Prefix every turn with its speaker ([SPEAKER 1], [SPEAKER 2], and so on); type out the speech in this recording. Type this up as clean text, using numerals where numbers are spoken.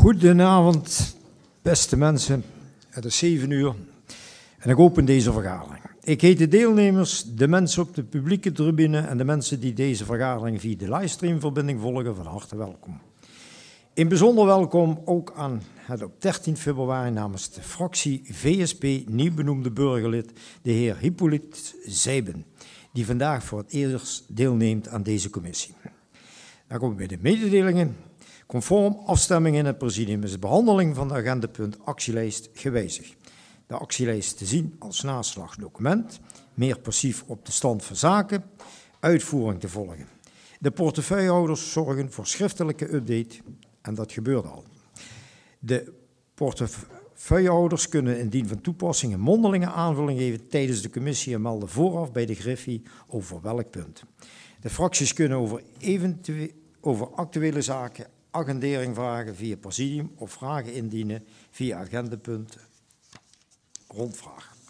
[SPEAKER 1] Goedenavond, beste mensen. Het is 7 uur en ik open deze vergadering. Ik heet de deelnemers, de mensen op de publieke tribune en de mensen die deze vergadering via de livestreamverbinding volgen van harte welkom. In bijzonder welkom ook aan het op 13 februari namens de fractie VSP nieuw benoemde burgerlid, de heer Hippolyte Zijben, die vandaag voor het eerst deelneemt aan deze commissie. Dan komen we bij de mededelingen. Conform afstemming in het presidium is de behandeling van de agendapunt actielijst gewijzigd. De actielijst te zien als naslagdocument, meer passief op de stand van zaken, uitvoering te volgen. De portefeuillehouders zorgen voor schriftelijke update en dat gebeurt al. De portefeuillehouders kunnen indien van toepassing een mondelinge aanvulling geven tijdens de commissie en melden vooraf bij de Griffie over welk punt. De fracties kunnen over actuele zaken agendering vragen via presidium of vragen indienen via agendapunt rondvraag.